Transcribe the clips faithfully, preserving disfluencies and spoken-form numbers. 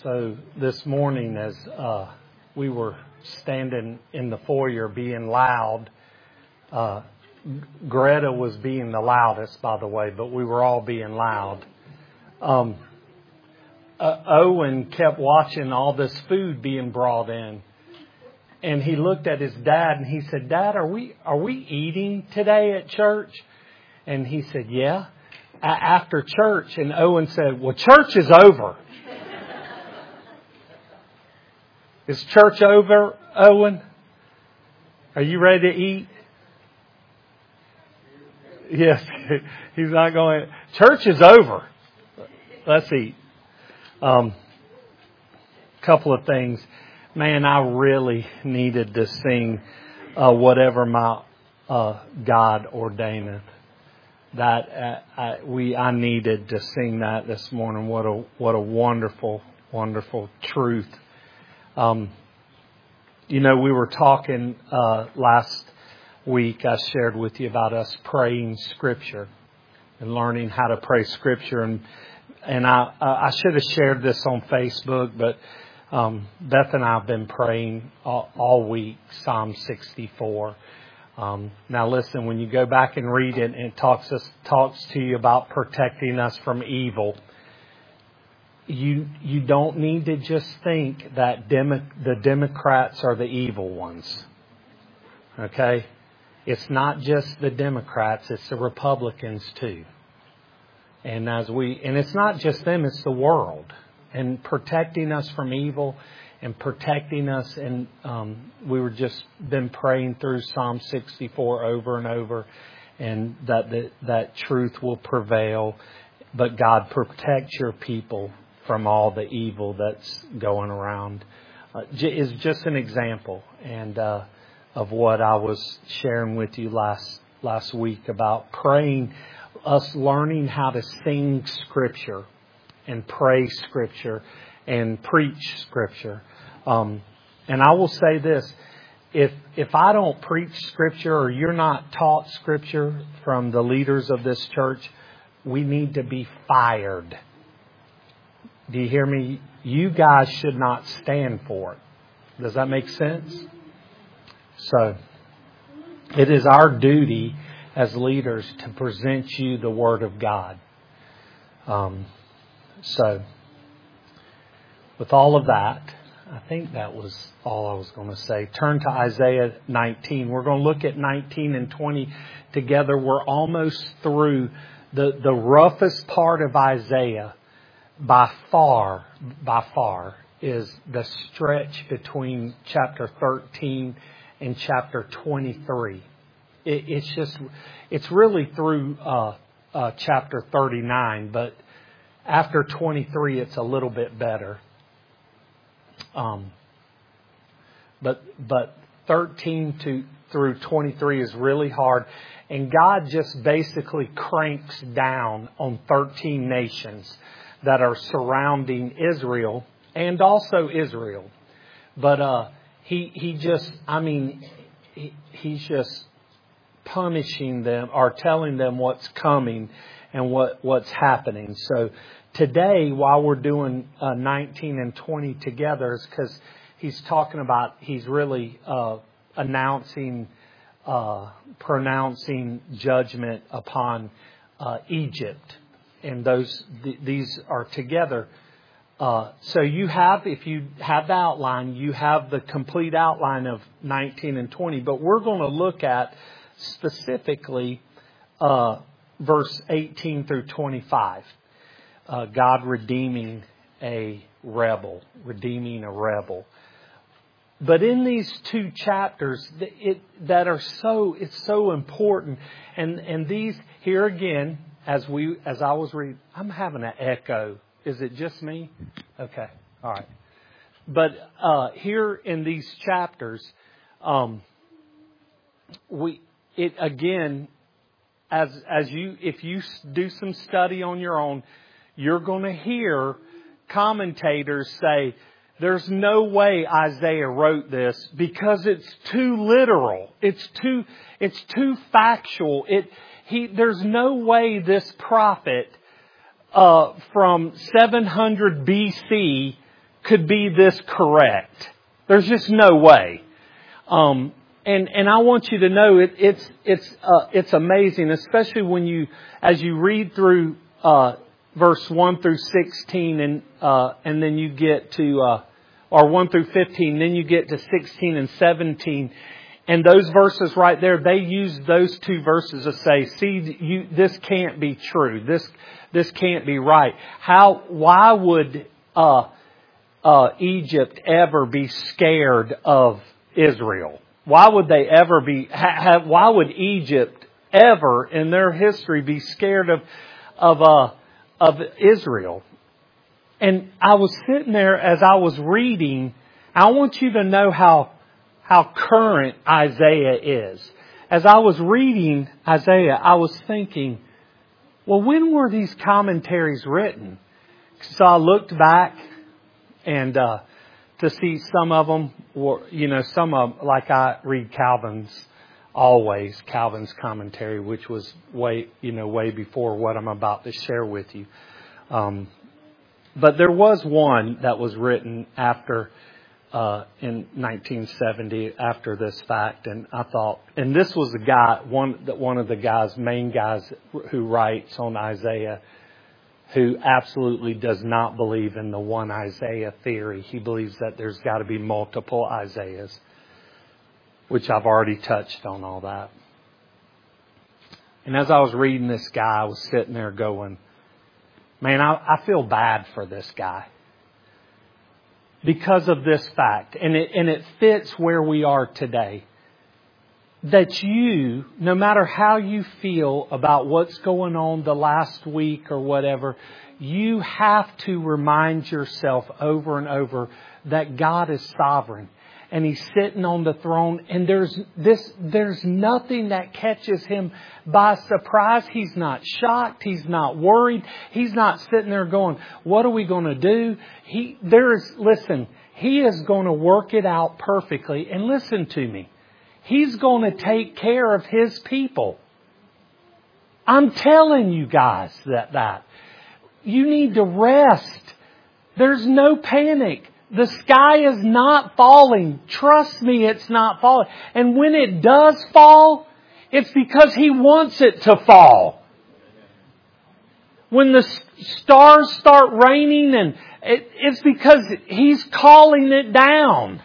So this morning as uh, we were standing in the foyer being loud, uh, Greta was being the loudest, by the way, but we were all being loud. Um, uh, Owen kept watching all this food being brought in. And he looked at his dad and he said, "Dad, are we are we eating today at church?" And he said, "Yeah." A- after church, and Owen said, "Well, church is over." Is church over, Owen? Are you ready to eat? Yes, he's not going. Church is over. Let's eat. Um, couple of things. Man, I really needed to sing uh, whatever my uh, God ordaineth. That uh, I, we I needed to sing that this morning. What a what a wonderful, wonderful truth. Um, you know, we were talking uh, last week. I shared with you about us praying Scripture and learning how to pray Scripture, and and I I should have shared this on Facebook, but um, Beth and I have been praying all, all week Psalm sixty-four. Um, now, listen, when you go back and read it, it talks us talks to you about protecting us from evil. You you don't need to just think that Demo- the Democrats are the evil ones. Okay? It's not just the Democrats, it's the Republicans too. And as we and it's not just them, it's the world. And protecting us from evil and protecting us, and um, we were just been praying through Psalm sixty-four over and over, and that the, that truth will prevail. But God, protect your people from all the evil that's going around. Uh, is just an example and uh, of what I was sharing with you last last week about praying, us learning how to sing Scripture and pray Scripture and preach Scripture. Um, and I will say this, if if I don't preach Scripture or you're not taught Scripture from the leaders of this church, we need to be fired. Do you hear me? You guys should not stand for it. Does that make sense? So, it is our duty as leaders to present you the Word of God. Um, so, with all of that, I think that was all I was going to say. Turn to Isaiah nineteen. We're going to look at nineteen and twenty together. We're almost through the, the roughest part of Isaiah. By far, by far, is the stretch between chapter thirteen and chapter twenty-three. It, it's just, it's really through uh, uh, chapter thirty-nine, but after twenty-three, it's a little bit better. Um, but but thirteen to through twenty-three is really hard, and God just basically cranks down on thirteen nations that are surrounding Israel and also Israel. But uh, he he just, I mean, he, he's just punishing them or telling them what's coming and what, what's happening. So today, while we're doing uh, nineteen and twenty together, is because he's talking about, he's really uh, announcing, uh, pronouncing judgment upon uh, Egypt. And those th- these are together. Uh, so you have, if you have the outline, you have the complete outline of nineteen and twenty. But we're going to look at specifically uh, verse eighteen through twenty-five. Uh, God redeeming a rebel, redeeming a rebel. But in these two chapters, it, that are so, it's so important. And and these here again. As we, as I was reading, I'm having an echo. Is it just me? Okay, all right. But uh, here in these chapters, um, we it again, as as you if you do some study on your own, you're going to hear commentators say, "There's no way Isaiah wrote this because it's too literal. It's too it's too factual. It." He, there's no way this prophet uh, from seven hundred B C could be this correct. There's just no way. Um, and, and I want you to know it, it's, it's, uh, it's amazing, especially when you, as you read through, uh, verse one through sixteen and, uh, and then you get to, uh, or one through fifteen, then you get to sixteen and seventeen. And those verses right there, they use those two verses to say, see, you, this can't be true. This, this can't be right. How, why would, uh, uh, Egypt ever be scared of Israel? Why would they ever be, ha, ha, why would Egypt ever in their history be scared of, of, uh, of Israel? And I was sitting there as I was reading. I want you to know how how current Isaiah is. As I was reading Isaiah, I was thinking, well, when were these commentaries written? So I looked back and uh, to see some of them were, you know, some of them, like I read Calvin's always, Calvin's commentary, which was way, you know, way before what I'm about to share with you. Um, but there was one that was written after Uh, in nineteen seventy after this fact, and I thought, and this was the guy, one that one of the guys, main guys who writes on Isaiah, who absolutely does not believe in the one Isaiah theory. He believes that there's got to be multiple Isaiahs, which I've already touched on all that. And as I was reading this guy, I was sitting there going, man, I, I feel bad for this guy. Because of this fact, and it, and it fits where we are today, that you, no matter how you feel about what's going on the last week or whatever, you have to remind yourself over and over that God is sovereign. And He's sitting on the throne, and there's this, there's nothing that catches Him by surprise. He's not shocked. He's not worried. He's not sitting there going, what are we going to do? He, there's, listen, He is going to work it out perfectly. And listen to me. He's going to take care of His people. I'm telling you guys that, that. You need to rest. There's no panic. The sky is not falling. Trust me, it's not falling. And when it does fall, it's because He wants it to fall. When the stars start raining, and it, it's because He's calling it down.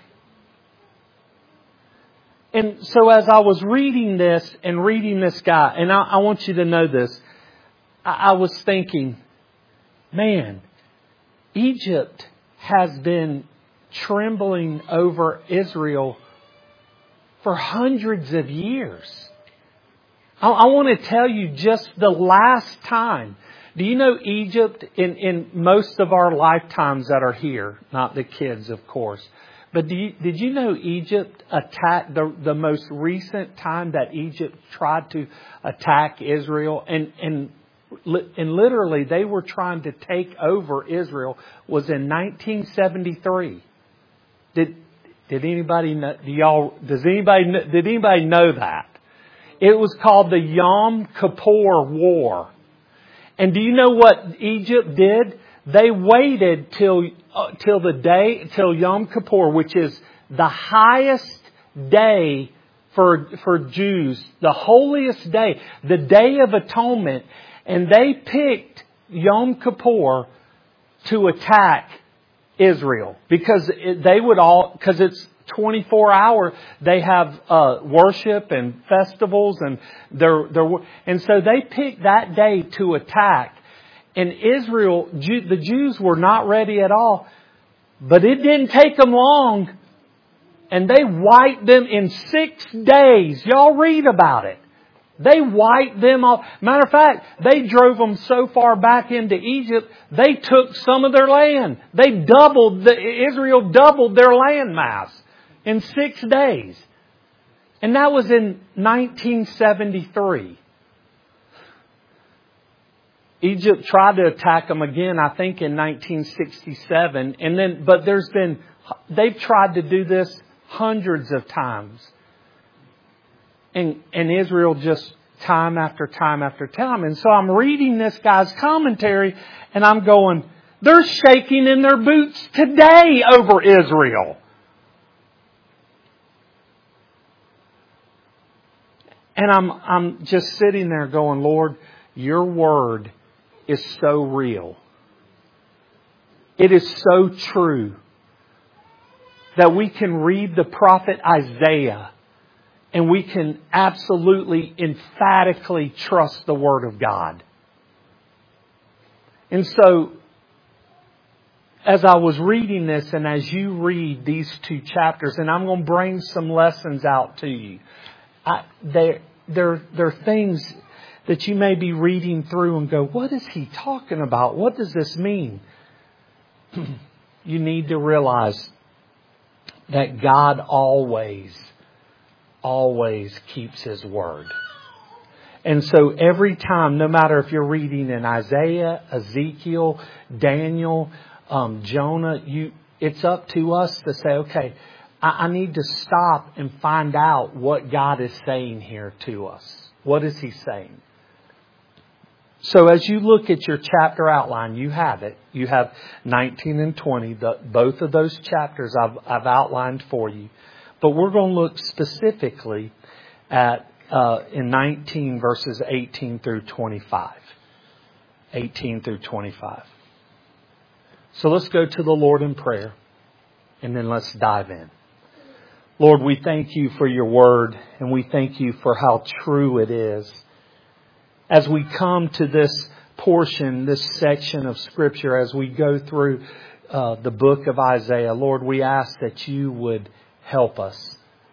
And so as I was reading this and reading this guy, and I, I want you to know this, I, I was thinking, man, Egypt has been trembling over Israel for hundreds of years. I, I want to tell you just the last time. Do you know Egypt, in, in most of our lifetimes that are here, not the kids, of course, but do you, did you know Egypt attacked, the, the most recent time that Egypt tried to attack Israel, and, and And literally, they were trying to take over Israel, was in nineteen seventy-three. Did did anybody know? Do y'all? Does anybody? Did anybody know that? It was called the Yom Kippur War. And do you know what Egypt did? They waited till uh, till the day till Yom Kippur, which is the highest day for for Jews, the holiest day, the Day of Atonement. And they picked Yom Kippur to attack Israel because it, they would all, because it's twenty-four hour, they have uh, worship and festivals, and they're, they're, and so they picked that day to attack. And Israel, Jew, the Jews were not ready at all, but it didn't take them long, and they wiped them in six days. Y'all read about it. They wiped them off. Matter of fact, they drove them so far back into Egypt, they took some of their land. They doubled, the, Israel doubled their land mass in six days. And that was in nineteen seventy-three. Egypt tried to attack them again, I think, in nineteen sixty-seven. And then, but there's been, they've tried to do this hundreds of times. And, and Israel just time after time after time. And so I'm reading this guy's commentary, and I'm going, They're shaking in their boots today over Israel. And I'm, I'm just sitting there going, Lord, your word is so real. It is so true that we can read the prophet Isaiah and we can absolutely, emphatically trust the word of God. And so, as I was reading this and as you read these two chapters, and I'm going to bring some lessons out to you. I, there, there, there are things that you may be reading through and go, what is he talking about? What does this mean? You need to realize that God always, always keeps His word. And so every time, no matter if you're reading in Isaiah, Ezekiel, Daniel, um, Jonah, you, it's up to us to say, okay, I, I need to stop and find out what God is saying here to us. What is He saying? So as you look at your chapter outline, you have it. You have nineteen and twenty. The, both of those chapters I've, I've outlined for you. But we're going to look specifically at uh, in nineteen verses eighteen through twenty-five. eighteen through twenty-five. So let's go to the Lord in prayer, and then let's dive in. Lord, we thank you for your word, and we thank you for how true it is. As we come to this portion, this section of Scripture, as we go through uh, the book of Isaiah, Lord, we ask that you would help us.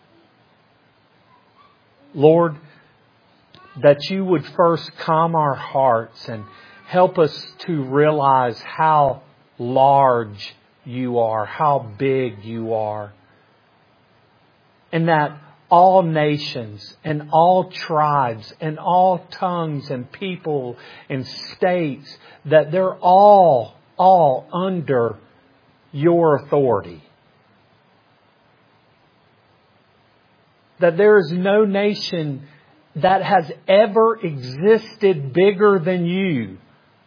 Lord, that you would first calm our hearts and help us to realize how large you are, how big you are. And that all nations and all tribes and all tongues and people and states, that they're all, all under your authority. That there is no nation that has ever existed bigger than you.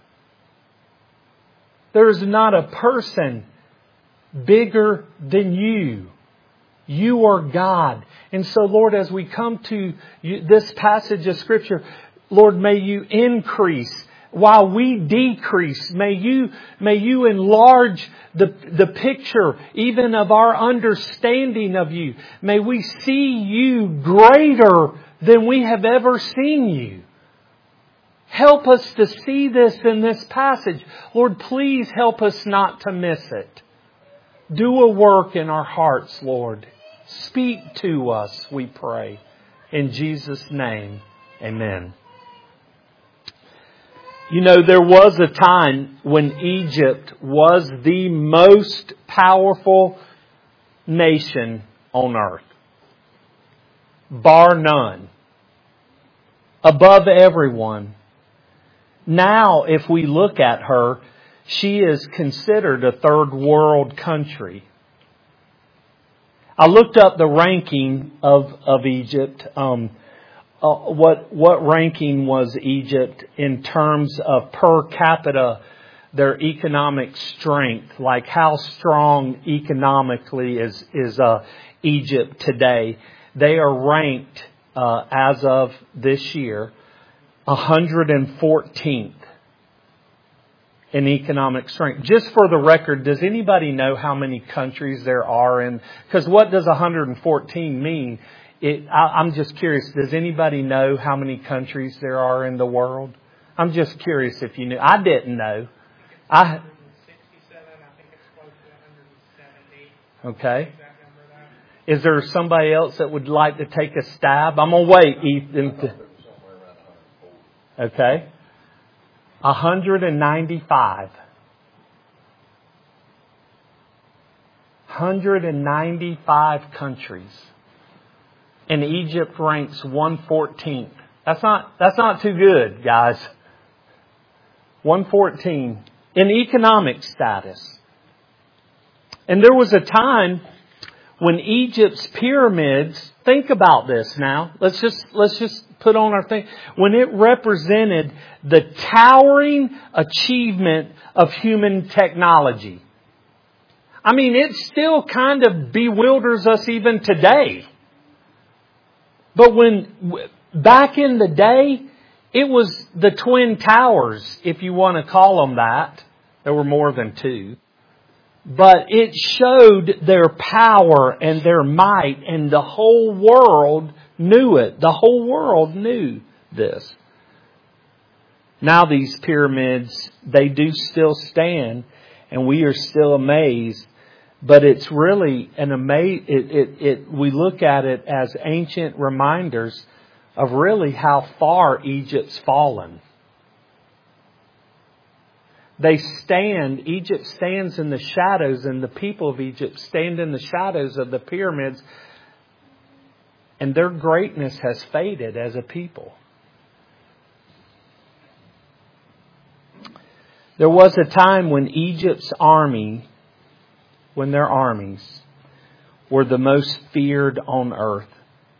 There is not a person bigger than you. You are God. And so, Lord, as we come to this passage of Scripture, Lord, may you increase while we decrease. May you, may you enlarge the, the picture even of our understanding of you. May we see you greater than we have ever seen you. Help us to see this in this passage. Lord, please help us not to miss it. Do a work in our hearts, Lord. Speak to us, we pray. In Jesus' name, amen. You know, there was a time when Egypt was the most powerful nation on earth. Bar none. Above everyone. Now, if we look at her, she is considered a third world country. I looked up the ranking of, of Egypt. Um, uh, what what ranking was Egypt in terms of per capita, their economic strength? Like how strong economically is is uh, Egypt today? They are ranked uh, as of this year one hundred fourteenth in economic strength. Just for the record, does anybody know how many countries there are in? Because what does one hundred fourteen mean? It, I, I'm just curious. Does anybody know how many countries there are in the world? I'm just curious if you knew. I didn't know. I. one hundred sixty-seven. I think it's close to one hundred seventy. Okay. Is there somebody else that would like to take a stab? I'm gonna wait, Ethan. Okay. one hundred ninety-five. one hundred ninety-five countries. And Egypt ranks one hundred fourteenth. That's not, that's not too good, guys. one hundred fourteen in economic status. And there was a time when Egypt's pyramids, think about this now. Let's just, let's just put on our thing. When it represented the towering achievement of human technology. I mean, it still kind of bewilders us even today. But when, back in the day, it was the Twin Towers, if you want to call them that. There were more than two. But it showed their power and their might, and the whole world knew it. The whole world knew this. Now these pyramids, they do still stand, and we are still amazed. But it's really an amaze. It, it, it, we look at it as ancient reminders of really how far Egypt's fallen. They stand, Egypt stands in the shadows, and the people of Egypt stand in the shadows of the pyramids, and their greatness has faded as a people. There was a time when Egypt's army, when their armies were the most feared on earth.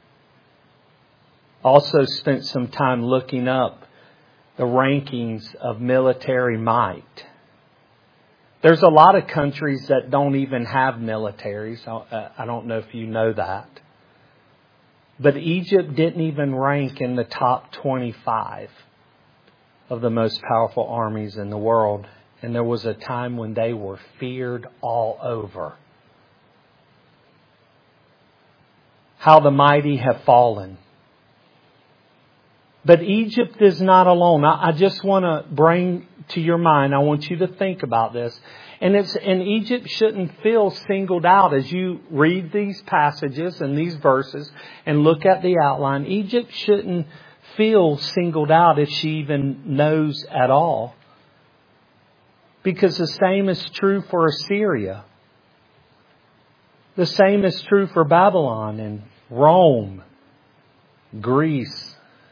Also spent some time looking up the rankings of military might. There's a lot of countries that don't even have militaries. I don't know if you know that. But Egypt didn't even rank in the top twenty-five of the most powerful armies in the world. And there was a time when they were feared all over. How the mighty have fallen. But Egypt is not alone. I just want to bring to your mind, I want you to think about this. And it's, and Egypt shouldn't feel singled out as you read these passages and these verses and look at the outline. Egypt shouldn't feel singled out if she even knows at all. Because the same is true for Assyria. The same is true for Babylon and Rome, Greece.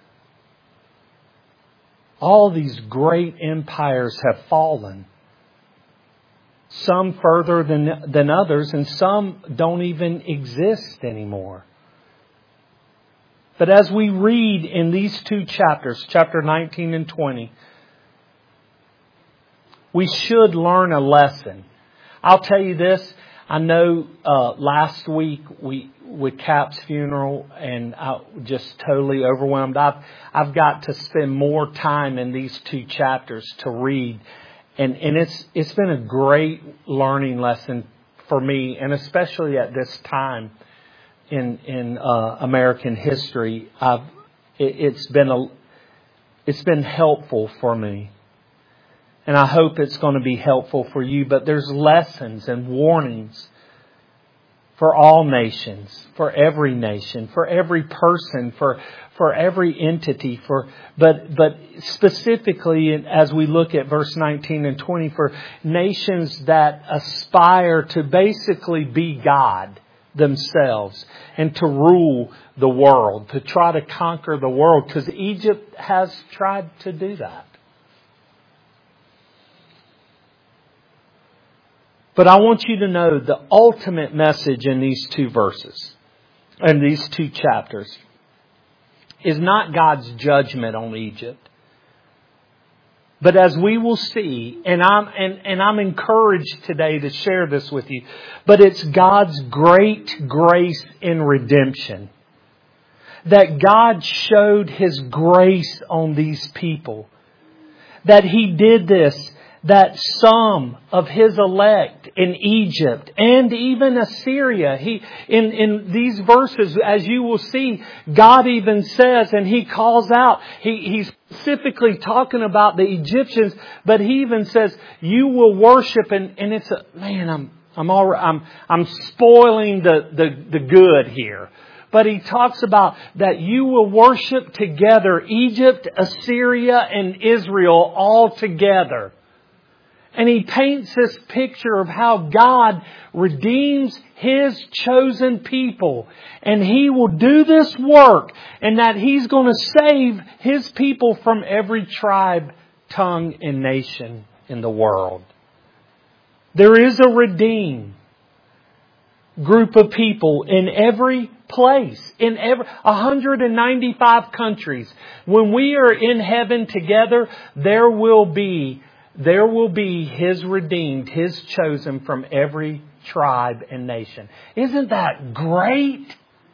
All these great empires have fallen. Some further than, than others, and some don't even exist anymore. But as we read in these two chapters, chapter nineteen and twenty, we should learn a lesson. I'll tell you this. I know uh, last week we with Cap's funeral, and I just totally overwhelmed. I've I've got to spend more time in these two chapters to read, and and it's it's been a great learning lesson for me, and especially at this time in in uh, American history. I've it, it's been a it's been helpful for me. And I hope it's going to be helpful for you. But there's lessons and warnings for all nations, for every nation, for every person, for for every entity. For but but specifically, as we look at verse nineteen and twenty, for nations that aspire to basically be God themselves and to rule the world, to try to conquer the world, because Egypt has tried to do that. But I want you to know the ultimate message in these two verses, in these two chapters, is not God's judgment on Egypt. But as we will see, and I'm, and, and I'm encouraged today to share this with you, but it's God's great grace in redemption. That God showed His grace on these people. That He did this. That some of His elect in Egypt and even Assyria, He in, in these verses, as you will see, God even says, and He calls out, he, He's specifically talking about the Egyptians, but He even says, you will worship, and, and it's a, man, I'm, I'm all, I'm, I'm spoiling the, the, the good here. But He talks about that you will worship together Egypt, Assyria, and Israel all together. And He paints this picture of how God redeems His chosen people. And He will do this work. And that He's going to save His people from every tribe, tongue, and nation in the world. There is a redeem. group of people in every place, in every one hundred ninety-five countries. When we are in heaven together, there will be there will be His redeemed, His chosen from every tribe and nation. Isn't that great?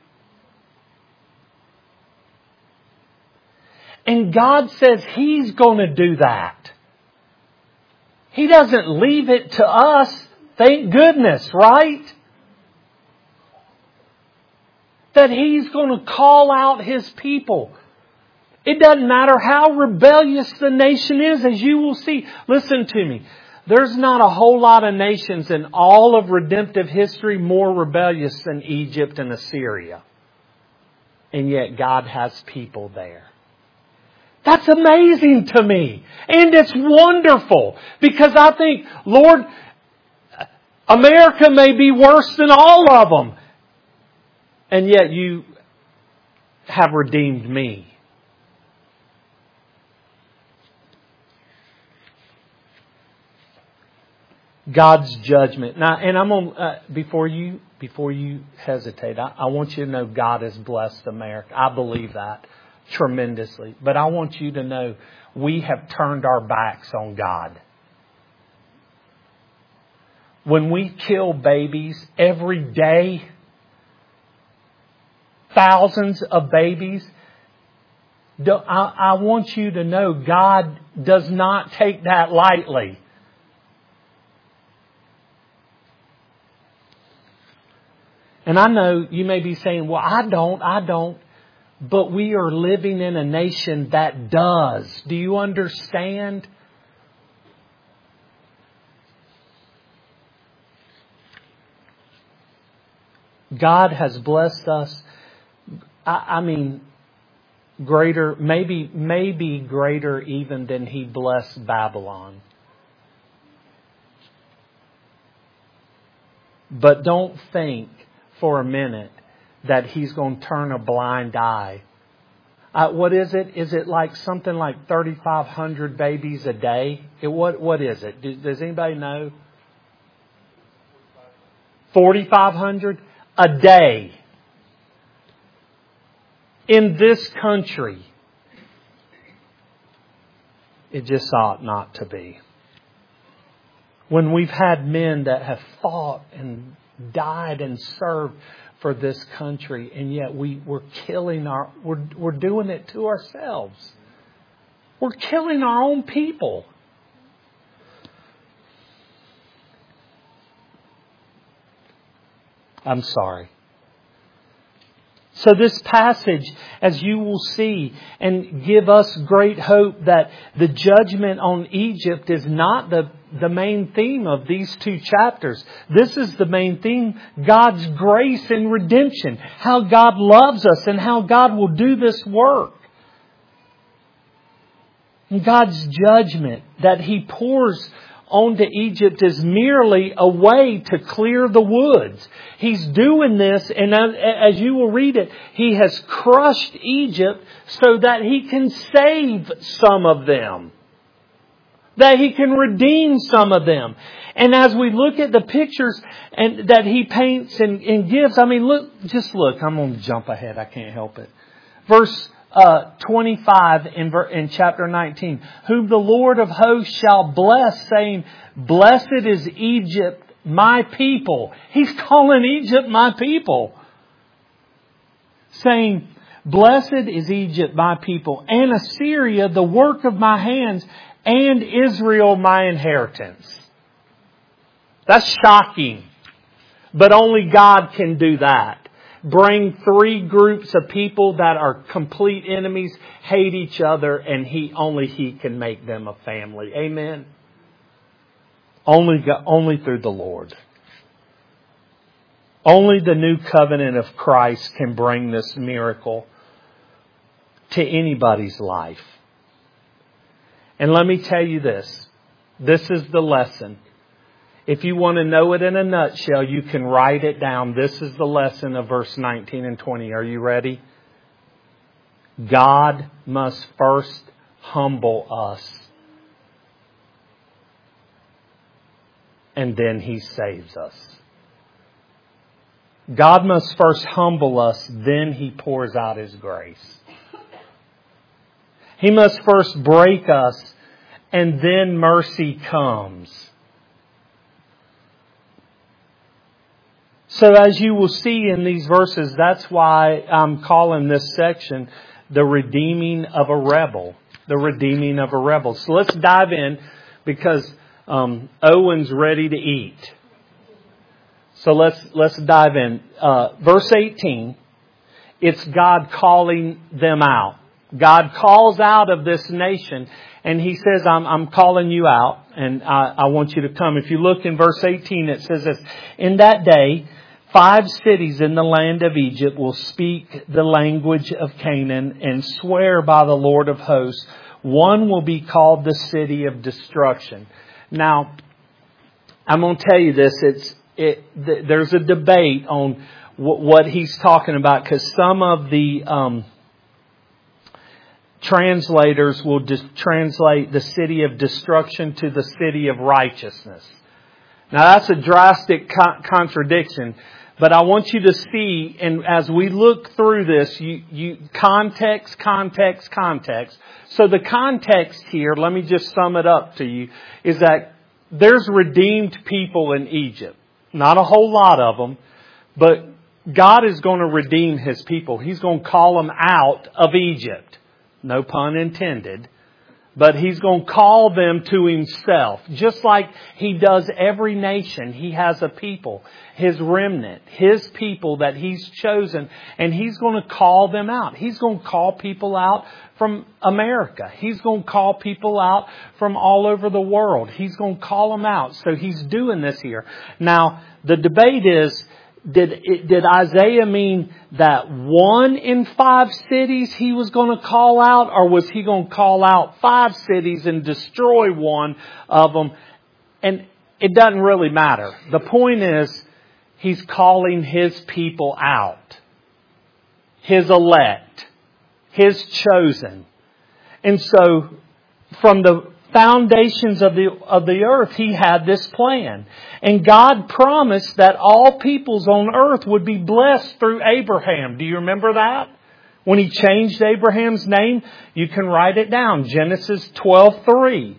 And God says He's going to do that. He doesn't leave it to us. Thank goodness, right? That He's going to call out His people. It doesn't matter how rebellious the nation is, as you will see. Listen to me. There's not a whole lot of nations in all of redemptive history more rebellious than Egypt and Assyria. And yet God has people there. That's amazing to me. And it's wonderful. Because I think, Lord, America may be worse than all of them. And yet you have redeemed me. God's judgment. Now, and I'm on, uh, before you, before you hesitate, I, I want you to know God has blessed America. I believe that tremendously. But I want you to know we have turned our backs on God. When we kill babies every day, thousands of babies, I, I want you to know God does not take that lightly. And I know you may be saying, well, I don't, I don't. But we are living in a nation that does. Do you understand? God has blessed us. I, I mean, greater, maybe, maybe greater even than He blessed Babylon. But don't think for a minute that He's going to turn a blind eye. Uh, what is it? Is it like something like thirty-five hundred babies a day? It, what What is it? Do, does anybody know? forty-five hundred a day in this country. It just ought not to be. When we've had men that have fought and died and served for this country, and yet we, we're killing our, we're, we're doing it to ourselves. We're killing our own people. I'm sorry. So this passage, as you will see, and give us great hope that the judgment on Egypt is not the, the main theme of these two chapters. This is the main theme, God's grace and redemption. How God loves us and how God will do this work. And God's judgment that He pours onto Egypt is merely a way to clear the woods. He's doing this, and as you will read it, He has crushed Egypt so that He can save some of them. That He can redeem some of them. And as we look at the pictures and that He paints and, and gives, I mean, look, just look, I'm going to jump ahead, I can't help it. Verse Uh, twenty-five in, ver- in chapter nineteen. Whom the Lord of hosts shall bless, saying, Blessed is Egypt, my people. He's calling Egypt my people. Saying, Blessed is Egypt, my people, and Assyria, the work of my hands, and Israel, my inheritance. That's shocking. But only God can do that. Bring three groups of people that are complete enemies, hate each other, and he only He can make them a family. Amen. Only, only through the Lord. Only the new covenant of Christ can bring this miracle to anybody's life. And let me tell you this. This is the lesson. If you want to know it in a nutshell, you can write it down. This is the lesson of verse nineteen and twenty. Are you ready? God must first humble us, and then He saves us. God must first humble us, then He pours out His grace. He must first break us, and then mercy comes. So as you will see in these verses, that's why I'm calling this section the redeeming of a rebel. The redeeming of a rebel. So let's dive in, because um, Owen's ready to eat. So let's let's dive in. Uh, verse eighteen, it's God calling them out. God calls out of this nation, and He says, I'm, I'm calling you out, and I, I want you to come. If you look in verse eighteen, it says this, in that day, five cities in the land of Egypt will speak the language of Canaan and swear by the Lord of hosts. One will be called the city of destruction. Now, I'm going to tell you this. It's it. Th- there's a debate on w- what he's talking about, because some of the um, translators will just translate the city of destruction to the city of righteousness. Now, that's a drastic co- contradiction. But I want you to see, and as we look through this, you, you context, context, context. So the context here, let me just sum it up to you, is that there's redeemed people in Egypt. Not a whole lot of them, but God is going to redeem His people. He's going to call them out of Egypt. No pun intended. But He's going to call them to Himself. Just like He does every nation. He has a people. His remnant. His people that He's chosen. And He's going to call them out. He's going to call people out from America. He's going to call people out from all over the world. He's going to call them out. So He's doing this here. Now, the debate is, Did did Isaiah mean that one in five cities He was going to call out? Or was He going to call out five cities and destroy one of them? And it doesn't really matter. The point is, He's calling His people out. His elect. His chosen. And so, from the foundations of the of the earth, He had this plan. And God promised that all peoples on earth would be blessed through Abraham. Do you remember that? When He changed Abraham's name, you can write it down. Genesis twelve three.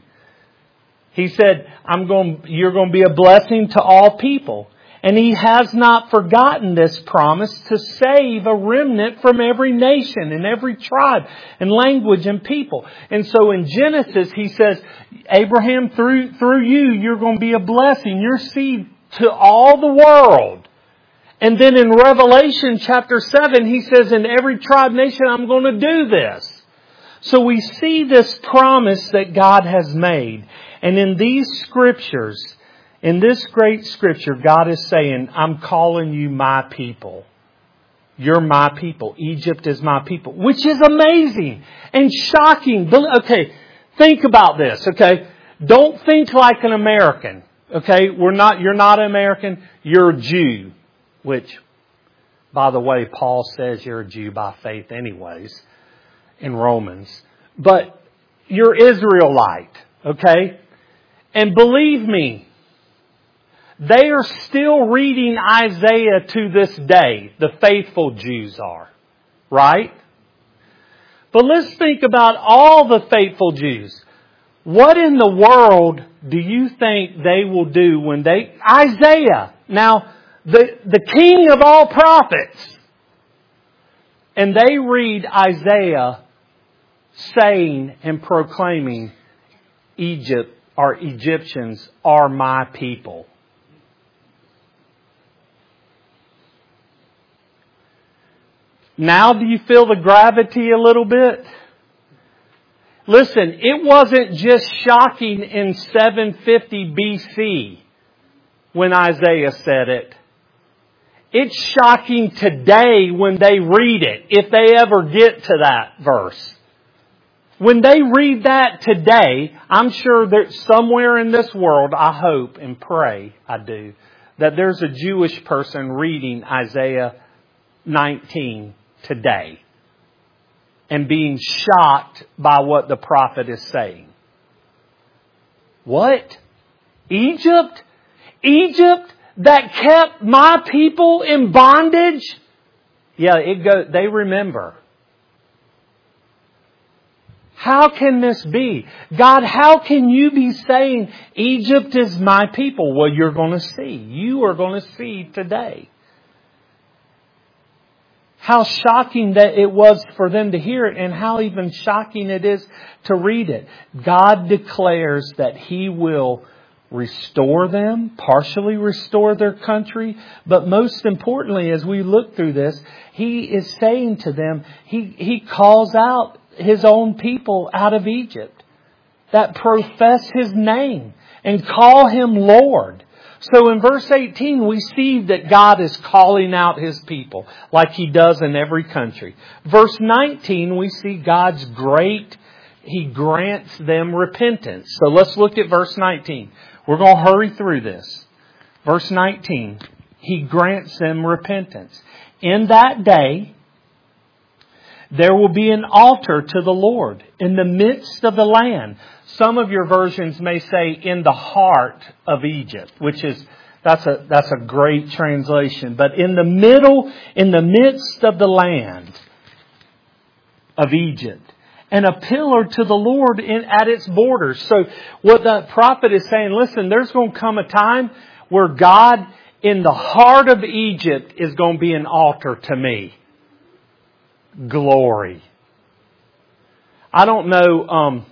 He said, I'm going, you're going to be a blessing to all people. And He has not forgotten this promise to save a remnant from every nation and every tribe and language and people. And so in Genesis, He says, Abraham, through, through you, you're going to be a blessing, your seed to all the world. And then in Revelation chapter seven, He says, in every tribe, nation, I'm going to do this. So we see this promise that God has made. And in these scriptures, in this great scripture, God is saying, I'm calling you my people. You're my people. Egypt is my people. Which is amazing and shocking. Okay, think about this, okay? Don't think like an American, okay? We're not, you're not an American, you're a Jew. Which, by the way, Paul says you're a Jew by faith anyways in Romans. But you're Israelite, okay? And believe me, they are still reading Isaiah to this day. The faithful Jews are. Right? But let's think about all the faithful Jews. What in the world do you think they will do when they... Isaiah! Now, the, the king of all prophets. And they read Isaiah saying and proclaiming, Egypt, or Egyptians, are my people. Now do you feel the gravity a little bit? Listen, it wasn't just shocking in seven fifty B C when Isaiah said it. It's shocking today when they read it, if they ever get to that verse. When they read that today, I'm sure that somewhere in this world, I hope and pray, I do, that there's a Jewish person reading Isaiah nineteen today and being shocked by what the prophet is saying. What? Egypt? Egypt that kept my people in bondage? Yeah, it go, they remember. How can this be? God, how can you be saying Egypt is my people? Well, you're going to see. You are going to see today. How shocking that it was for them to hear it, and how even shocking it is to read it. God declares that He will restore them, partially restore their country. But most importantly, as we look through this, He is saying to them, He, he calls out His own people out of Egypt that profess His name and call Him Lord. So in verse eighteen, we see that God is calling out His people like He does in every country. Verse nineteen, we see God's great, He grants them repentance. So let's look at verse nineteen. We're going to hurry through this. Verse nineteen, He grants them repentance. In that day, there will be an altar to the Lord in the midst of the land. Some of your versions may say in the heart of Egypt, which is, that's a, that's a great translation. But in the middle, in the midst of the land of Egypt. And a pillar to the Lord in, at its borders. So what the prophet is saying, listen, there's going to come a time where God in the heart of Egypt is going to be an altar to me. Glory. I don't know um,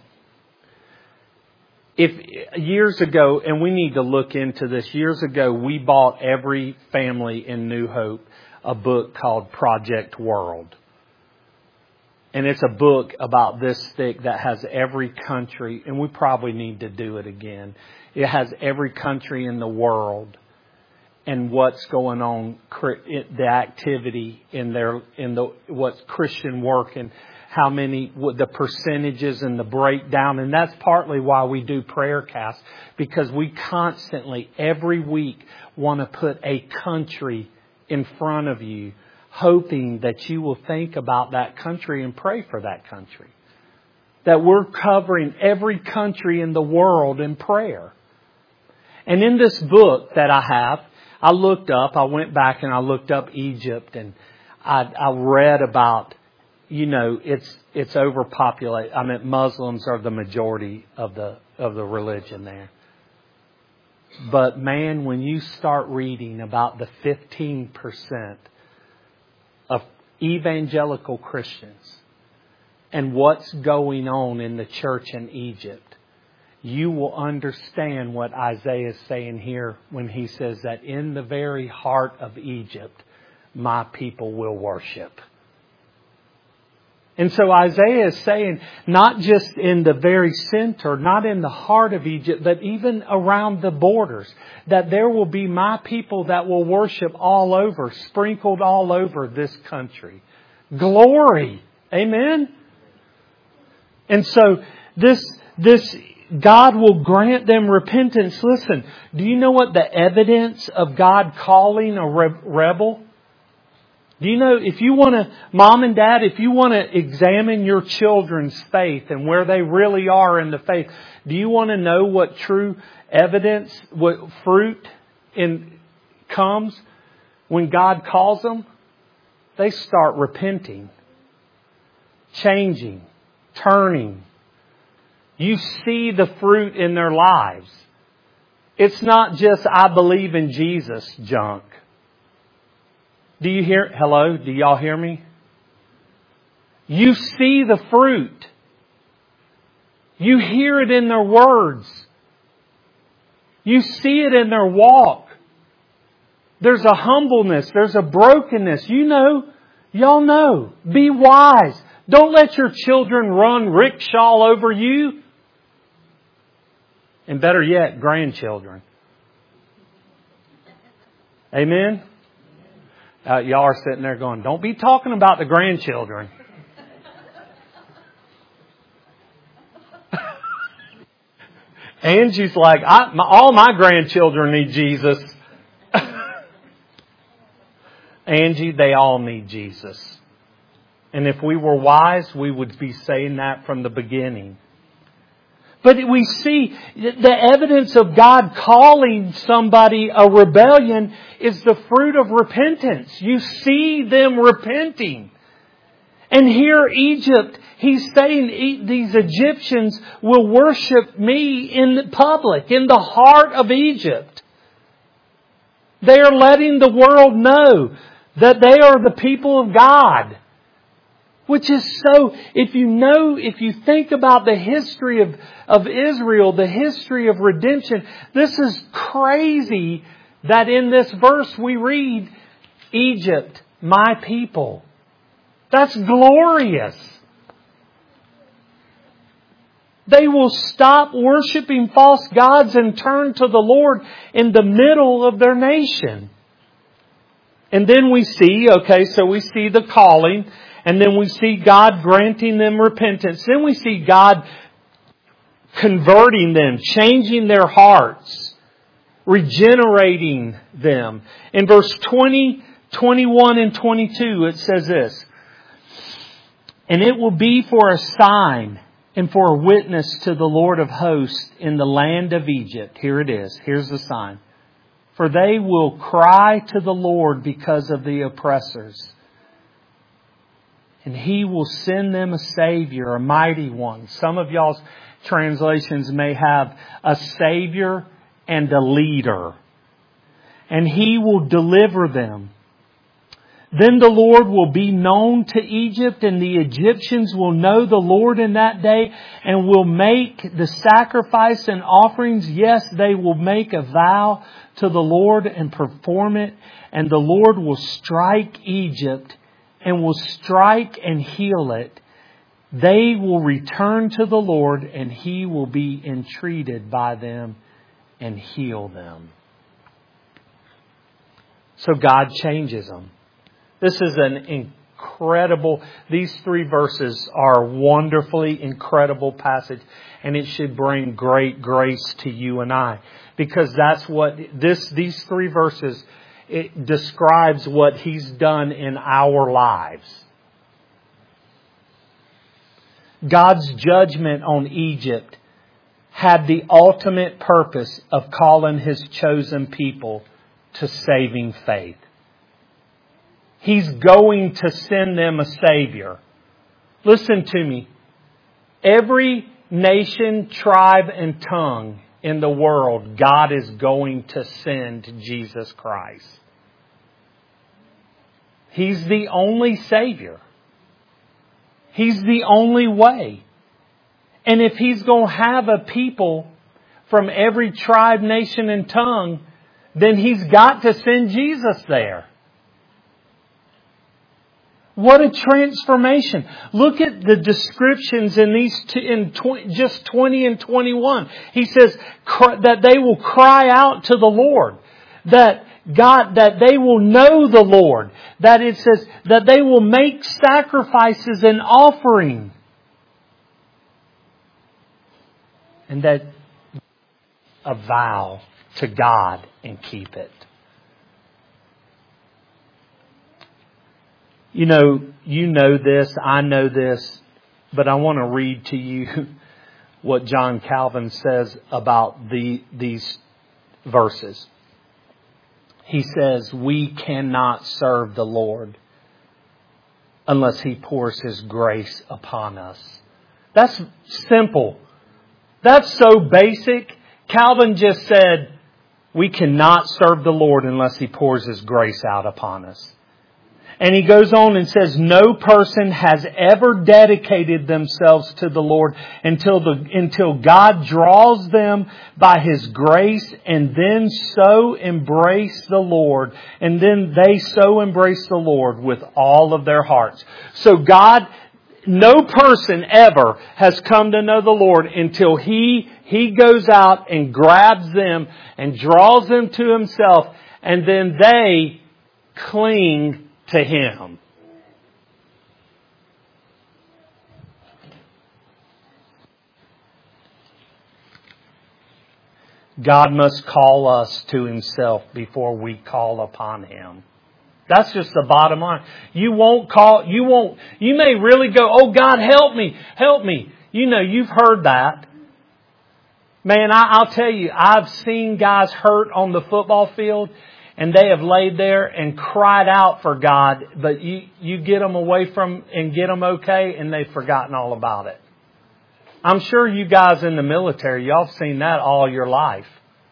if years ago, and we need to look into this, years ago we bought every family in New Hope a book called Project World. And it's a book about this thick that has every country, and we probably need to do it again. It has every country in the world and what's going on, the activity in their, in the, what's Christian work and how many, the percentages and the breakdown. And that's partly why we do prayer casts, because we constantly, every week, want to put a country in front of you, hoping that you will think about that country and pray for that country. That we're covering every country in the world in prayer. And in this book that I have, I looked up, I went back and I looked up Egypt, and I, I read about, you know, it's it's overpopulated. I mean, Muslims are the majority of the of the religion there. But man, when you start reading about the fifteen percent of evangelical Christians and what's going on in the church in Egypt, you will understand what Isaiah is saying here when he says that in the very heart of Egypt, my people will worship. And so Isaiah is saying, not just in the very center, not in the heart of Egypt, but even around the borders, that there will be my people that will worship all over, sprinkled all over this country. Glory. Amen? And so this, this, God will grant them repentance. Listen, do you know what the evidence of God calling a re- rebel? Do you know, if you want to, mom and dad, if you want to examine your children's faith and where they really are in the faith, do you want to know what true evidence, what fruit in comes when God calls them? They start repenting, changing, turning. You see the fruit in their lives. It's not just I believe in Jesus junk. Do you hear? Hello? Do y'all hear me? You see the fruit. You hear it in their words. You see it in their walk. There's a humbleness. There's a brokenness. You know, y'all know. Be wise. Don't let your children run rickshaw over you. And better yet, grandchildren. Amen? Uh, y'all are sitting there going, don't be talking about the grandchildren. Angie's like, I, my, all my grandchildren need Jesus. Angie, they all need Jesus. And if we were wise, we would be saying that from the beginning. But we see the evidence of God calling somebody a rebellion is the fruit of repentance. You see them repenting. And here Egypt, He's saying these Egyptians will worship me in public, in the heart of Egypt. They are letting the world know that they are the people of God. Which is so, if you know, if you think about the history of, of Israel, the history of redemption, this is crazy that in this verse we read, Egypt, my people. That's glorious. They will stop worshiping false gods and turn to the Lord in the middle of their nation. And then we see, okay, so we see the calling. And then we see God granting them repentance. Then we see God converting them, changing their hearts, regenerating them. In verse twenty, twenty-one, and twenty-two, it says this. And it will be for a sign and for a witness to the Lord of hosts in the land of Egypt. Here it is. Here's the sign. For they will cry to the Lord because of the oppressors. And He will send them a Savior, a mighty one. Some of y'all's translations may have a Savior and a leader. And He will deliver them. Then the Lord will be known to Egypt, and the Egyptians will know the Lord in that day, and will make the sacrifice and offerings. Yes, they will make a vow to the Lord and perform it. And the Lord will strike Egypt and will strike and heal it. They will return to the Lord, and He will be entreated by them and heal them. So God changes them. This is an incredible, these three verses are a wonderfully incredible passage, and it should bring great grace to you and I. Because that's what this these three verses, it describes what He's done in our lives. God's judgment on Egypt had the ultimate purpose of calling His chosen people to saving faith. He's going to send them a Savior. Listen to me. Every nation, tribe, and tongue in the world, God is going to send Jesus Christ. He's the only Savior. He's the only way. And if He's going to have a people from every tribe, nation, and tongue, then He's got to send Jesus there. What a transformation. Look at the descriptions in these two, in tw- just twenty and twenty-one. He says cr- that they will cry out to the Lord. That God, that they will know the Lord. That it says that they will make sacrifices and offering. And that a vow to God and keep it. You know, you know this, I know this, but I want to read to you what John Calvin says about the these verses. He says, we cannot serve the Lord unless He pours His grace upon us. That's simple. That's so basic. Calvin just said, we cannot serve the Lord unless He pours His grace out upon us. And he goes on and says, no person has ever dedicated themselves to the Lord until the until God draws them by His grace, and then so embrace the Lord. And then they so embrace the Lord with all of their hearts. So God, no person ever has come to know the Lord until He, He goes out and grabs them and draws them to Himself, and then they cling to Him. God must call us to Himself before we call upon Him. That's just the bottom line. You won't call, you won't, you may really go, oh God, help me, help me. You know, you've heard that. Man, I, I'll tell you, I've seen guys hurt on the football field and they have laid there and cried out for God, but you, you get them away from and get them okay and they've forgotten all about it. I'm sure you guys in the military, y'all have seen that all your life.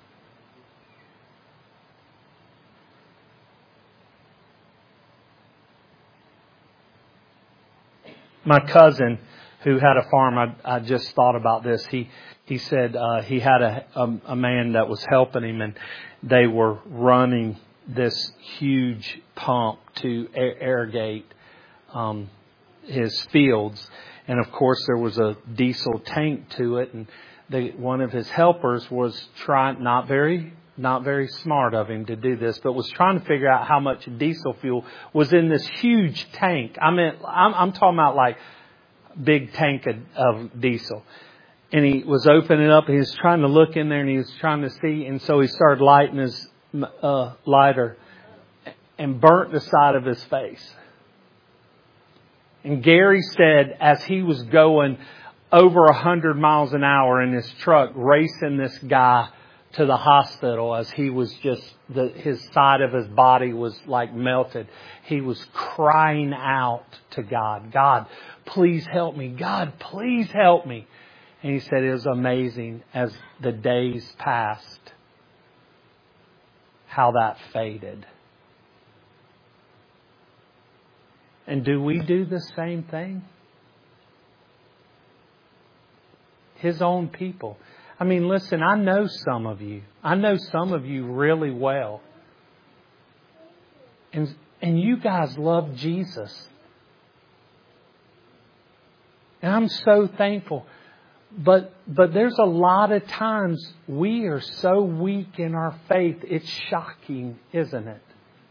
My cousin who had a farm, I, I just thought about this. He he said uh, he had a, a a man that was helping him, and they were running this huge pump to irrigate um, his fields, and of course there was a diesel tank to it, and they, one of his helpers was trying, not very not very smart of him to do this, but was trying to figure out how much diesel fuel was in this huge tank. I mean, I'm, I'm talking about like big tank of, of diesel. And he was opening it up and he was trying to look in there and he was trying to see. And so he started lighting his uh, lighter and burnt the side of his face. And Gary said as he was going over a hundred miles an hour in his truck, racing this guy to the hospital as he was just, the, his side of his body was like melted. He was crying out to God, God, please help me. God, please help me. And he said it was amazing as the days passed, how that faded. And do we do the same thing? His own people. I mean, listen, I know some of you. I know some of you really well. And, and you guys love Jesus. And I'm so thankful. But but there's a lot of times we are so weak in our faith. It's shocking, isn't it?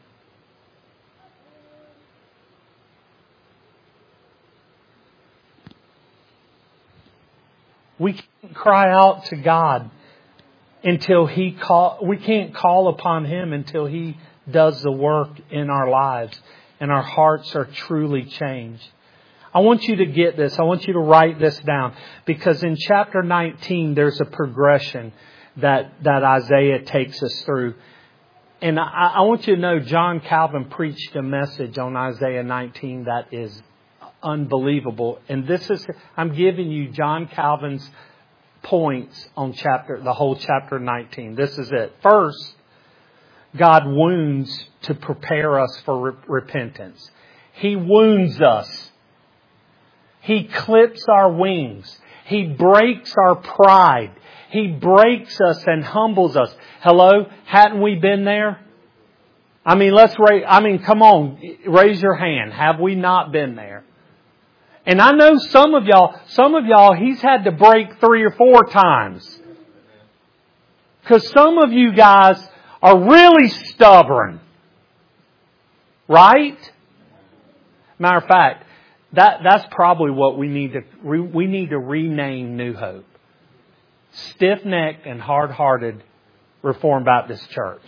We can't cry out to God until He call. We can't call upon Him until He does the work in our lives and our hearts are truly changed. I want you to get this. I want you to write this down, because in chapter nineteen there's a progression that that Isaiah takes us through. And I, I want you to know John Calvin preached a message on Isaiah nineteen that is unbelievable. And this is, I'm giving you John Calvin's points on chapter, the whole chapter nineteen. This is it. First, God wounds to prepare us for re- repentance. He wounds us. He clips our wings. He breaks our pride. He breaks us and humbles us. Hello? Hadn't we been there? I mean, let's raise, I mean, come on, raise your hand. Have we not been there? And I know some of y'all, some of y'all, He's had to break three or four times. Because some of you guys are really stubborn. Right? Matter of fact, that that's probably what we need to, we need to rename New Hope. Stiff-necked and hard-hearted Reformed Baptist Church.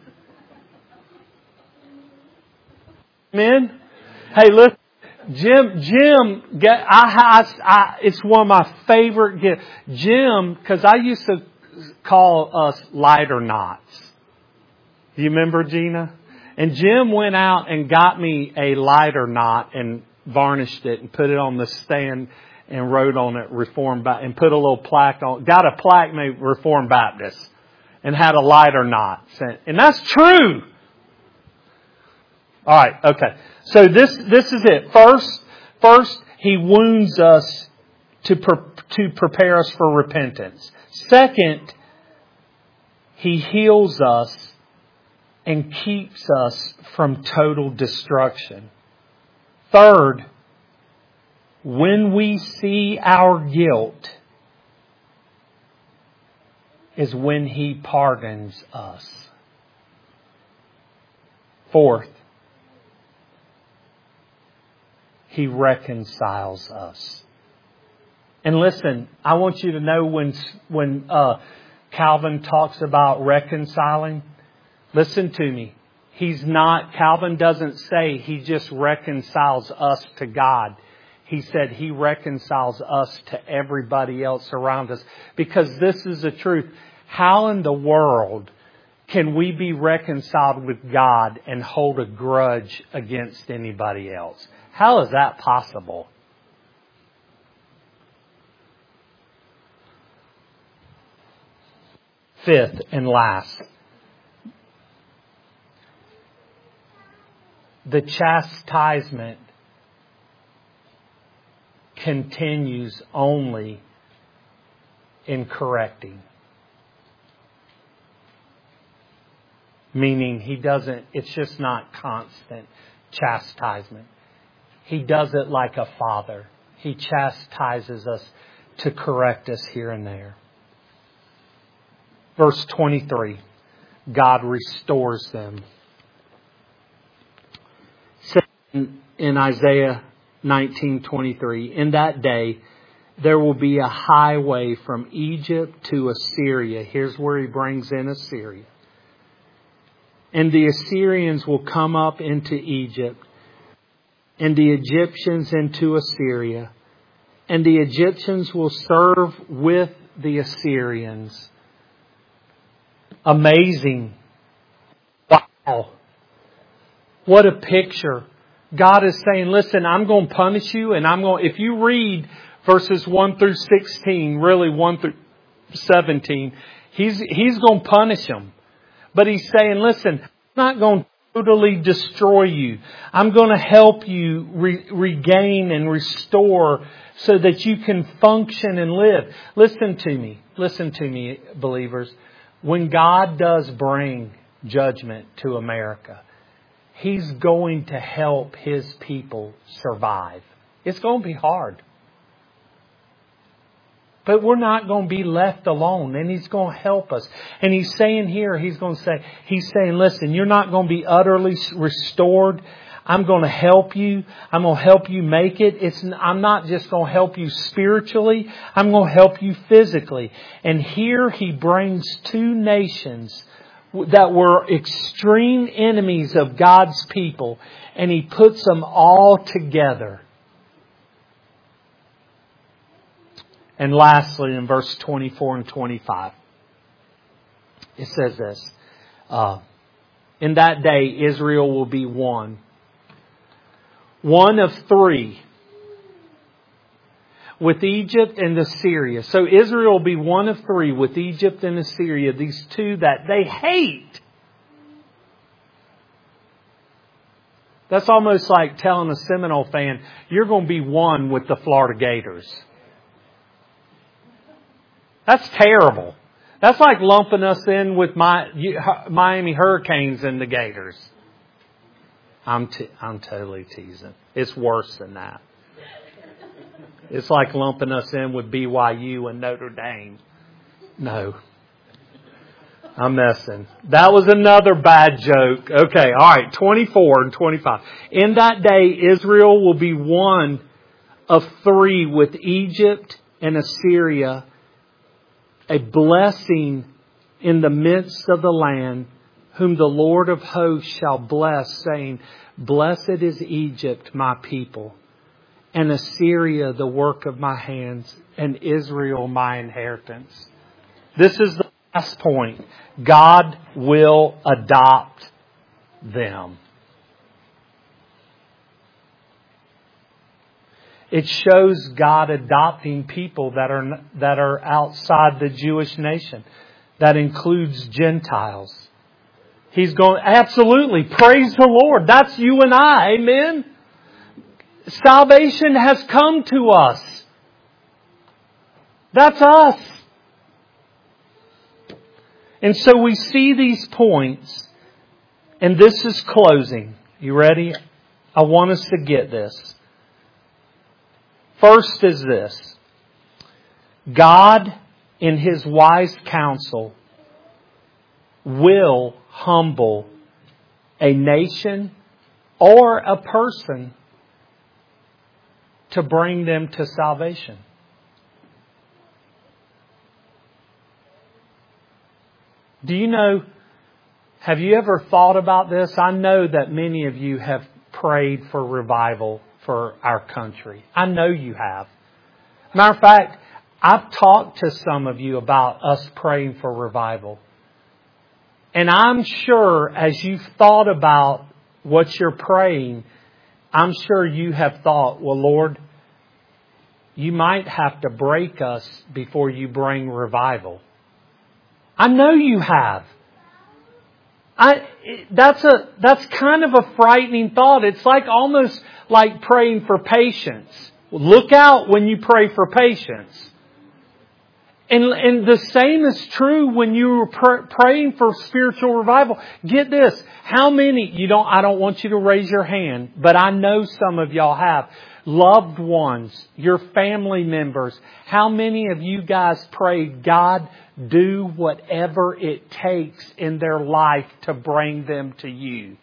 Amen? Hey, listen. Jim, Jim, get, I, I, I, it's one of my favorite gifts. Jim, because I used to call us lighter knots. Do you remember, Gina? And Jim went out and got me a lighter knot and varnished it and put it on the stand and wrote on it Reformed Baptist and put a little plaque on. Got a plaque made Reformed Baptist and had a lighter knot. And that's true. All right. Okay. So this this is it. First, first He wounds us to pre- to prepare us for repentance. Second, He heals us and keeps us from total destruction. Third, when we see our guilt, is when He pardons us. Fourth, He reconciles us. And listen, I want you to know when when uh, Calvin talks about reconciling, listen to me. He's not, Calvin doesn't say He just reconciles us to God. He said He reconciles us to everybody else around us. Because this is the truth. How in the world can we be reconciled with God and hold a grudge against anybody else? How is that possible? Fifth and last, the chastisement continues only in correcting. Meaning He doesn't, it's just not constant chastisement. He does it like a father. He chastises us to correct us here and there. Verse twenty-three, God restores them. In Isaiah nineteen twenty-three, in that day there will be a highway from Egypt to Assyria. Here's where He brings in Assyria. And the Assyrians will come up into Egypt, and the Egyptians into Assyria. And the Egyptians will serve with the Assyrians. Amazing. Wow. What a picture. God is saying, listen, I'm going to punish you, and I'm going, if you read verses one through sixteen, really one through seventeen, He's, He's going to punish them. But He's saying, listen, I'm not going to totally destroy you. I'm going to help you re- regain and restore so that you can function and live. Listen to me. Listen to me, believers. When God does bring judgment to America, He's going to help His people survive. It's going to be hard. But we're not going to be left alone. And He's going to help us. And He's saying here, He's going to say, He's saying, listen, you're not going to be utterly restored. I'm going to help you. I'm going to help you make it. It's, I'm not just going to help you spiritually. I'm going to help you physically. And here He brings two nations that were extreme enemies of God's people. And He puts them all together. And lastly, in verse twenty-four and twenty-five, it says this. Uh, in that day, Israel will be one. One of three. With Egypt and Assyria. So Israel will be one of three with Egypt and Assyria. These two that they hate. That's almost like telling a Seminole fan, you're going to be one with the Florida Gators. That's terrible. That's like lumping us in with my Miami Hurricanes and the Gators. I'm t- I'm totally teasing. It's worse than that. It's like lumping us in with B Y U and Notre Dame. No. I'm messing. That was another bad joke. Okay, all right, twenty-four and twenty-five. In that day, Israel will be one of three with Egypt and Assyria, a blessing in the midst of the land, whom the Lord of hosts shall bless, saying, blessed is Egypt, my people, and Assyria, the work of my hands, and Israel, my inheritance. This is the last point. God will adopt them. It shows God adopting people that are that are outside the Jewish nation. That includes Gentiles. He's going, absolutely, praise the Lord. That's you and I, amen? Salvation has come to us. That's us. And so we see these points, and this is closing. You ready? I want us to get this. First is this. God, in His wise counsel, will humble a nation or a person to bring them to salvation. Do you know, have you ever thought about this? I know that many of you have prayed for revival for our country. I know you have. Matter of fact, I've talked to some of you about us praying for revival. And I'm sure as you've thought about what you're praying, I'm sure you have thought, well, Lord, you might have to break us before you bring revival. I know you have. I, that's a, that's kind of a frightening thought. It's like almost like praying for patience. Look out when you pray for patience. And, and the same is true when you were pr- praying for spiritual revival. Get this. How many, you don't, I don't want you to raise your hand, but I know some of y'all have. Loved ones, your family members. How many of you guys prayed, God, do whatever it takes in their life to bring them to you?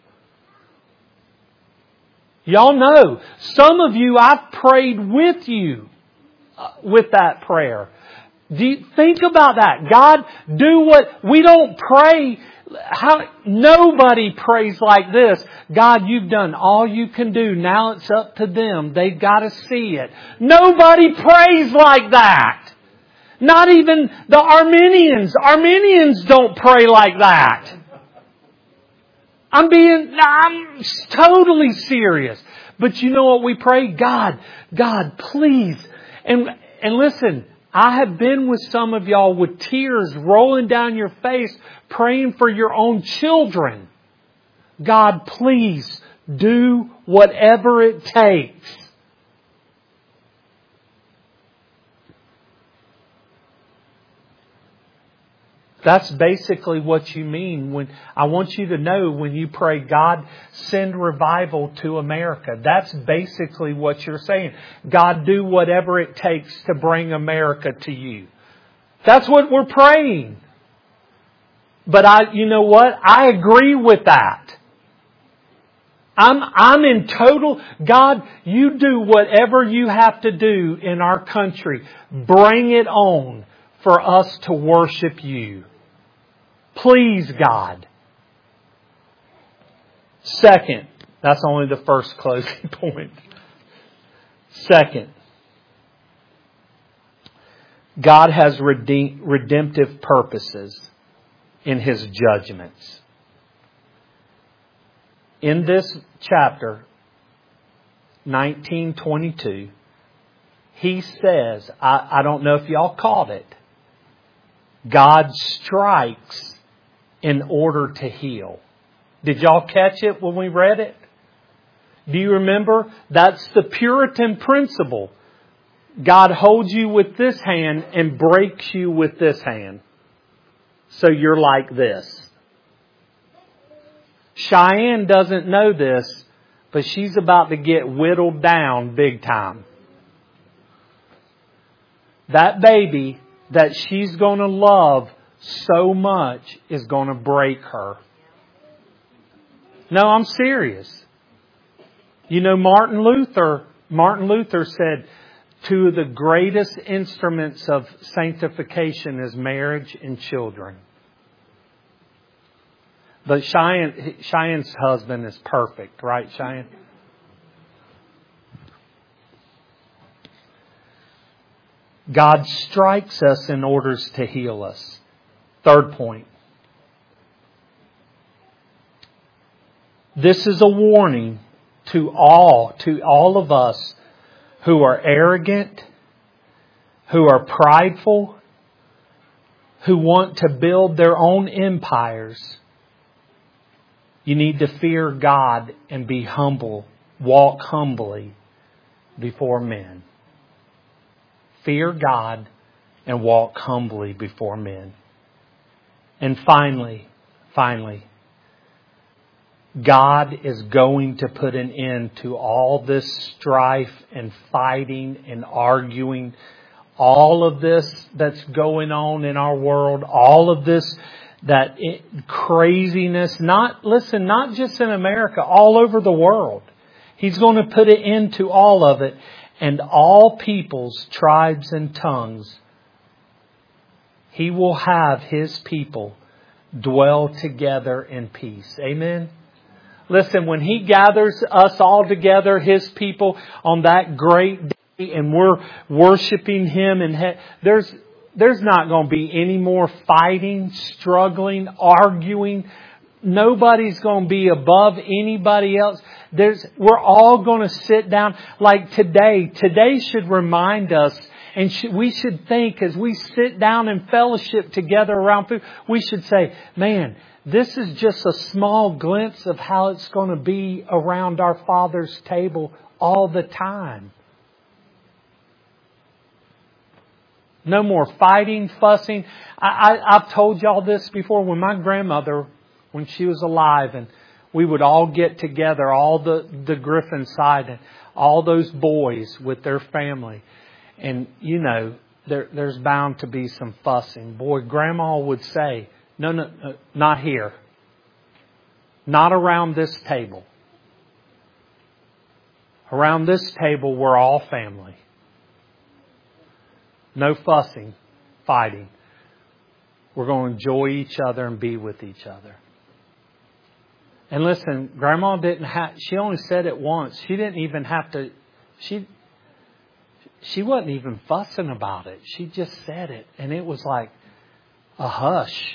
Y'all know. Some of you, I've prayed with you with that prayer. Do you think about that? God, do what we don't pray. How nobody prays like this. God, you've done all you can do. Now it's up to them. They've got to see it. Nobody prays like that. Not even the Armenians. Armenians don't pray like that. I'm being, I'm totally serious. But you know what we pray? God, God, please. And, and listen, I have been with some of y'all with tears rolling down your face, praying for your own children. God, please do whatever it takes. That's basically what you mean when I want you to know when you pray, God, send revival to America. That's basically what you're saying. God, do whatever it takes to bring America to you. That's what we're praying. But I, you know what? I agree with that. I'm, I'm in total, God, you do whatever you have to do in our country. Bring it on for us to worship you. Please, God. Second, that's only the first closing point. Second, God has redeem, redemptive purposes in His judgments. In this chapter, nineteen twenty-two, He says, I, I don't know if y'all caught it, God strikes in order to heal. Did y'all catch it when we read it? Do you remember? That's the Puritan principle. God holds you with this hand and breaks you with this hand. So you're like this. Cheyenne doesn't know this, but she's about to get whittled down big time. That baby that she's going to love so much is going to break her. No, I'm serious. You know, Martin Luther, Martin Luther said, two of the greatest instruments of sanctification is marriage and children. But Cheyenne, Cheyenne's husband is perfect, right, Cheyenne? God strikes us in order to heal us. Third point. This is a warning to all, to all of us who are arrogant, who are prideful, who want to build their own empires. You need to fear God and be humble, walk humbly before men. Fear God and walk humbly before men. And finally, finally, God is going to put an end to all this strife and fighting and arguing. All of this that's going on in our world, all of this that it, craziness, not, listen, not just in America, all over the world. He's going to put an end to all of it. And all peoples, tribes, and tongues, He will have His people dwell together in peace. Amen? Listen, when He gathers us all together, His people, on that great day, and we're worshiping Him, and he- there's there's not going to be any more fighting, struggling, arguing. Nobody's going to be above anybody else. There's, we're all going to sit down like today. Today should remind us, and sh- we should think as we sit down in fellowship together around food, we should say, man, this is just a small glimpse of how it's going to be around our Father's table all the time. No more fighting, fussing. I, I, I've told y'all this before. When my grandmother, when she was alive, and we would all get together, all the, the Griffin side, and all those boys with their family. And, you know, there, there's bound to be some fussing. Boy, Grandma would say, no, no, no, not here. Not around this table. Around this table, we're all family. No fussing, fighting. We're going to enjoy each other and be with each other. And listen, Grandma didn't have, she only said it once. She didn't even have to, she, she wasn't even fussing about it. She just said it. And it was like a hush.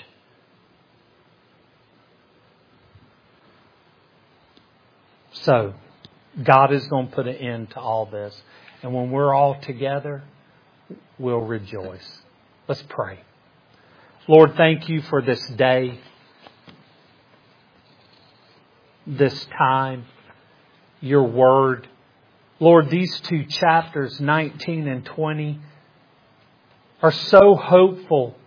So, God is going to put an end to all this. And when we're all together, we'll rejoice. Let's pray. Lord, thank You for this day, this time, Your Word. Lord, these two chapters, nineteen and twenty, are so hopeful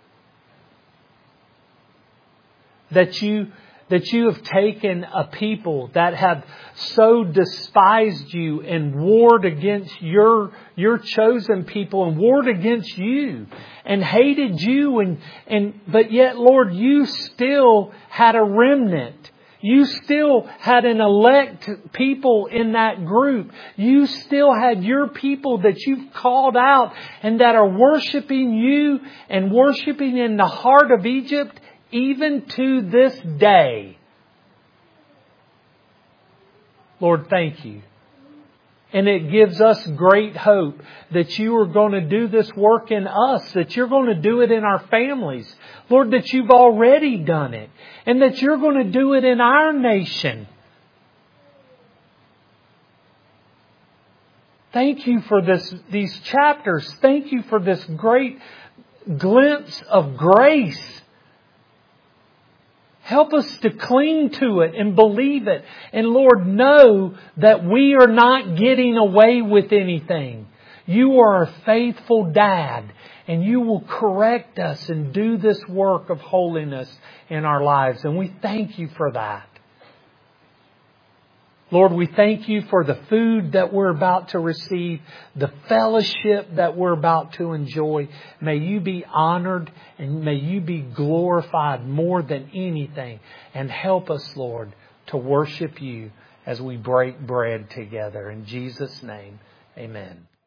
that You that You have taken a people that have so despised You and warred against Your, Your chosen people and warred against You and hated You. And, and, but yet, Lord, You still had a remnant. You still had an elect people in that group. You still had Your people that You've called out and that are worshiping You and worshiping in the heart of Egypt even to this day. Lord, thank You. And it gives us great hope that You are going to do this work in us, that You're going to do it in our families. Lord, that You've already done it, and that You're going to do it in our nation. Thank You for this, these chapters. Thank You for this great glimpse of grace. Help us to cling to it and believe it. And Lord, know that we are not getting away with anything. You are a faithful Dad, and You will correct us and do this work of holiness in our lives. And we thank You for that. Lord, we thank You for the food that we're about to receive, the fellowship that we're about to enjoy. May You be honored and may You be glorified more than anything. And help us, Lord, to worship You as we break bread together. In Jesus' name, amen.